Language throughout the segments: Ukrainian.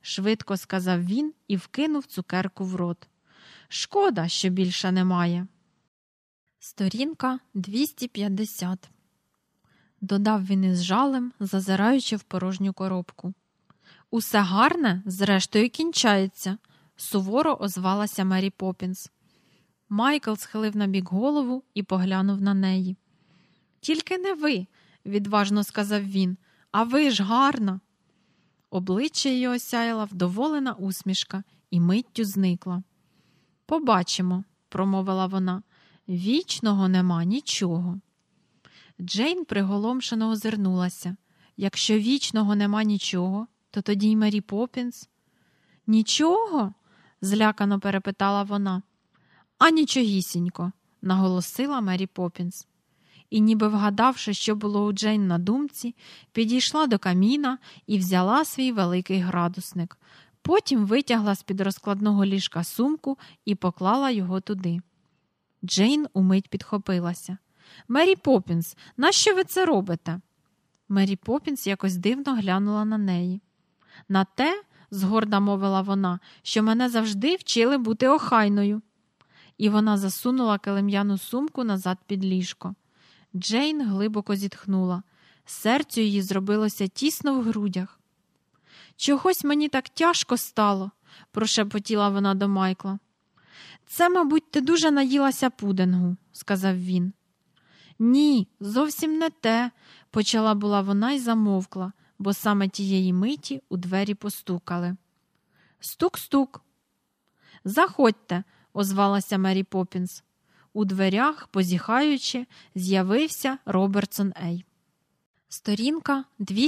швидко сказав він і вкинув цукерку в рот. Шкода, що більше немає. Сторінка 250. Додав він із жалем, зазираючи в порожню коробку. Усе гарне, зрештою, кінчається, суворо озвалася Мері Поппінс. Майкл схилив набік голову і поглянув на неї. Тільки не ви, відважно сказав він, а ви ж гарна. Обличчя її осяяла вдоволена усмішка і миттю зникла. Побачимо, промовила вона, вічного нема нічого. Джейн приголомшено озирнулася. Якщо вічного нема нічого, то тоді й Мері Поппінс. Нічого? Злякано перепитала вона. А нічогісінько, наголосила Мері Поппінс. І ніби вгадавши, що було у Джейн на думці, підійшла до каміна і взяла свій великий градусник. Потім витягла з-під розкладного ліжка сумку і поклала його туди. Джейн умить підхопилася. «Мері Поппінс, нащо ви це робите?» Мері Поппінс якось дивно глянула на неї. «На те, – згорда мовила вона, – що мене завжди вчили бути охайною». І вона засунула килим'яну сумку назад під ліжко. Джейн глибоко зітхнула. Серцю її зробилося тісно в грудях. «Чогось мені так тяжко стало», – прошепотіла вона до Майкла. «Це, мабуть, ти дуже наїлася пудингу», – сказав він. «Ні, зовсім не те», – почала була вона й замовкла, бо саме тієї миті у двері постукали. «Стук-стук». «Заходьте», – озвалася Мері Поппінс. У дверях, позіхаючи, з'явився Робертсон Ей. Сторінка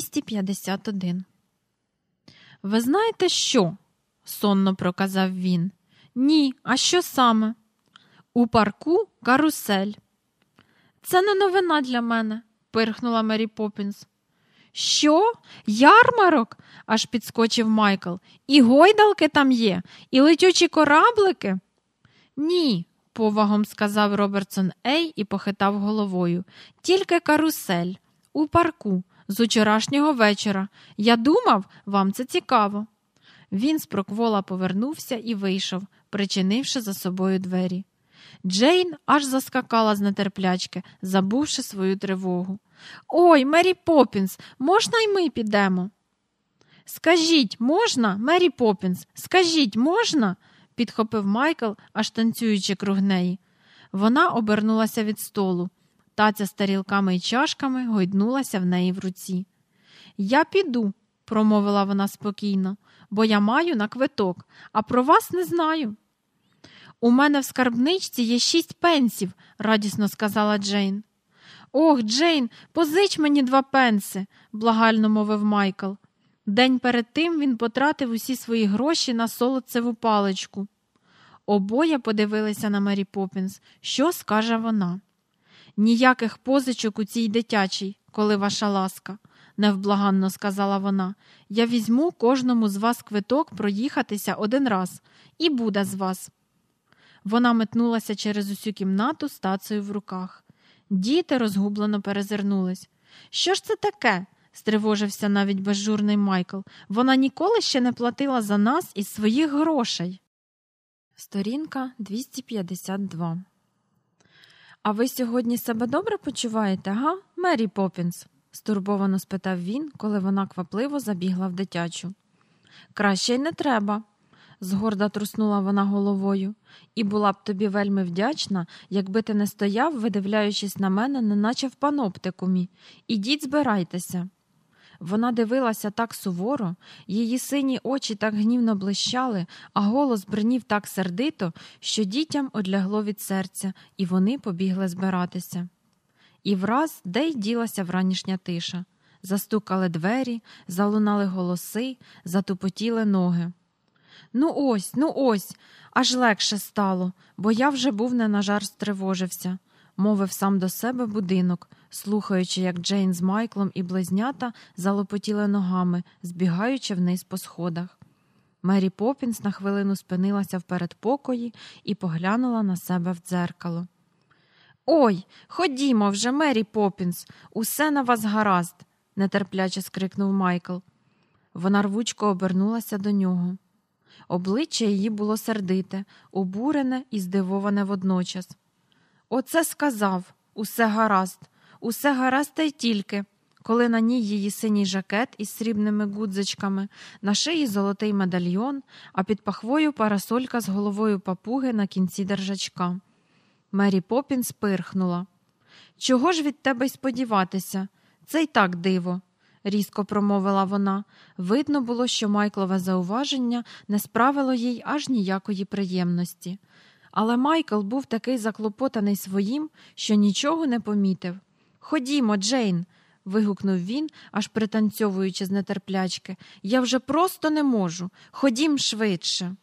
251. «Ви знаєте що?» – сонно проказав він. «Ні, а що саме?» «У парку карусель». «Це не новина для мене», – пирхнула Мері Поппінс. «Що? Ярмарок?» – аж підскочив Майкл. «І гойдалки там є? І летючі кораблики?» «Ні», – повагом сказав Робертсон Ей і похитав головою. «Тільки карусель. У парку. З учорашнього вечора. Я думав, вам це цікаво». Він спроквола повернувся і вийшов, причинивши за собою двері. Джейн аж заскакала з нетерплячки, забувши свою тривогу. «Ой, Мері Поппінс, можна й ми підемо?» «Скажіть, можна, Мері Поппінс, скажіть, можна?» – підхопив Майкл, аж танцюючи круг неї. Вона обернулася від столу. Таця з тарілками й чашками гойднулася в неї в руці. «Я піду», – промовила вона спокійно, – «бо я маю на квиток, а про вас не знаю». «У мене в скарбничці є 6 пенсів», – радісно сказала Джейн. «Ох, Джейн, позич мені 2 пенси», – благально мовив Майкл. День перед тим він потратив усі свої гроші на солодцеву паличку. Обоє подивилися на Мері Поппінс. Що скаже вона? «Ніяких позичок у цій дитячій, коли ваша ласка», – невблаганно сказала вона. «Я візьму кожному з вас квиток проїхатися 1 раз. І буде з вас». Вона метнулася через усю кімнату з тацею в руках. Діти розгублено перезирнулись. «Що ж це таке?» – стривожився навіть безжурний Майкл. «Вона ніколи ще не платила за нас із своїх грошей». Сторінка 252. «А ви сьогодні себе добре почуваєте, га, Мері Поппінс?» – стурбовано спитав він, коли вона квапливо забігла в дитячу. «Краще й не треба», – згорда труснула вона головою. «І була б тобі вельми вдячна, якби ти не стояв, видивляючись на мене, неначе в паноптикумі. Ідіть, збирайтеся». Вона дивилася так суворо, її сині очі так гнівно блищали, а голос бринів так сердито, що дітям одлягло від серця, і вони побігли збиратися. І враз де й ділася вранішня тиша. Застукали двері, залунали голоси, затупотіли ноги. Ну ось, аж легше стало, бо я вже був не на жарт стривожився», – мовив сам до себе будинок, слухаючи, як Джейн з Майклом і близнята залопотіли ногами, збігаючи вниз по сходах. Мері Поппінс на хвилину спинилася в передпокої і поглянула на себе в дзеркало. «Ой, ходімо вже, Мері Поппінс, усе на вас гаразд», – нетерпляче скрикнув Майкл. Вона рвучко обернулася до нього. Обличчя її було сердите, обурене і здивоване водночас. «Оце сказав! Усе гаразд та й тільки!» Коли на ній її синій жакет із срібними гудзичками, на шиї золотий медальйон, а під пахвою парасолька з головою папуги на кінці держачка. Мері Поппінс пирхнула. «Чого ж від тебе й сподіватися? Це й так диво!» – різко промовила вона. Видно було, що Майклове зауваження не справило їй аж ніякої приємності. Але Майкл був такий заклопотаний своїм, що нічого не помітив. «Ходімо, Джейн!» – вигукнув він, аж пританцьовуючи з нетерплячки. «Я вже просто не можу! Ходім швидше!»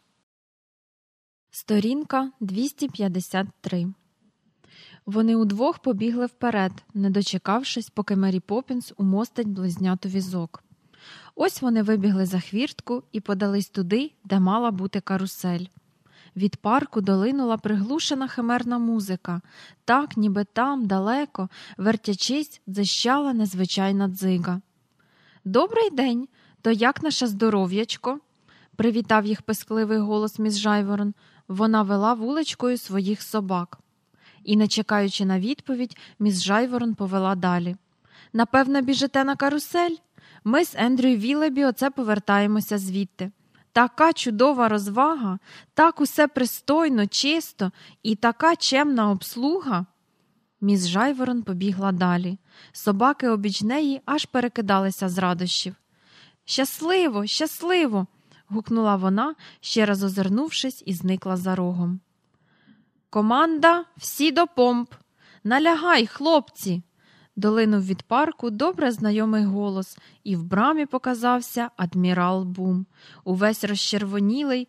Сторінка 253. Вони удвох побігли вперед, не дочекавшись, поки Мері Поппінс умостить близняту візок. Ось вони вибігли за хвіртку і подались туди, де мала бути карусель. Від парку долинула приглушена химерна музика. Так, ніби там, далеко, вертячись, дзищала незвичайна дзига. «Добрий день! То як наше здоров'ячко?» – привітав їх пискливий голос міс Жайворон. Вона вела вуличкою своїх собак. І, не чекаючи на відповідь, міс Жайворон повела далі. «Напевно, біжите на карусель? Ми з Ендрю Вілебі оце повертаємося звідти. Така чудова розвага, так усе пристойно, чисто і така чемна обслуга». Міс Жайворон побігла далі. Собаки обіч неї аж перекидалися з радощів. «Щасливо, щасливо!» – гукнула вона, ще раз озирнувшись, і зникла за рогом. «Команда, всі до помп! Налягай, хлопці!» Долинув від парку добре знайомий голос, і в брамі показався адмірал Бум, увесь розчервонілий,